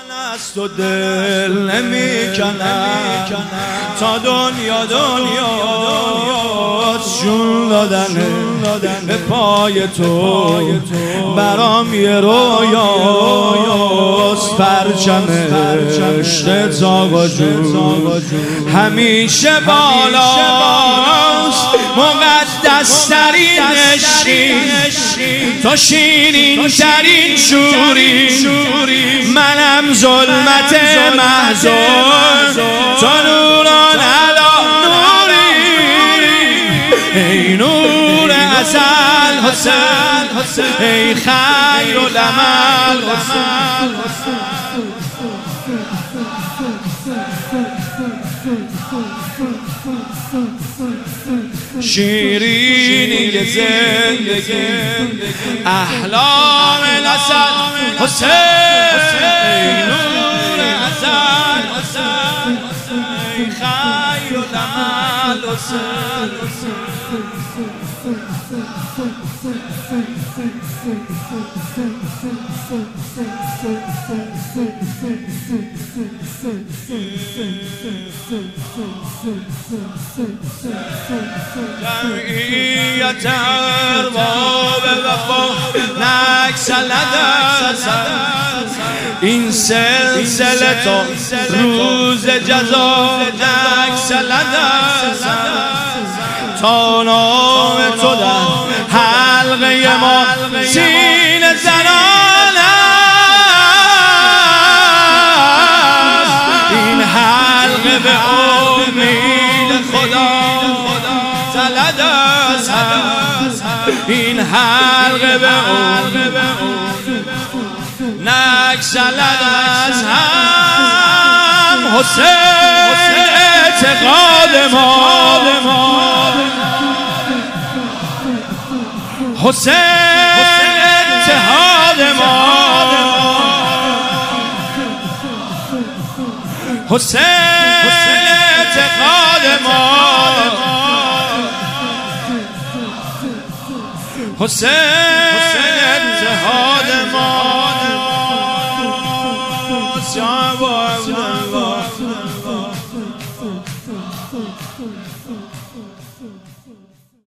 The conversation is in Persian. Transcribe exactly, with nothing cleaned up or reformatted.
از تو دل نمی کنم تا دنیا دنیا جون دادن به پای تو برام یه رویاست پرچم عشق زاغا جون همیشه بالاست مقدس ترین عشقی تو شیرین ترین شوری منم ظلمت محضور تو نوران علا نوری ای نور ازل حسین ای خیر العمل حسین شیرینی زندگی احلام نسل حسین ای نور ازل حسین ای خیر العمل حسین جمعیت ارباب وفا نگسلد این سلسله تا روز جزا نگسلد تا نام تو در حلقه ما سینه زنان است این حلقه به امید خدا زلد است این حلقه به امید نگسلد از هم حسین اعتقاد ما حسین اتحاد ما حسین اعتقاد ما حسین اتحاد ما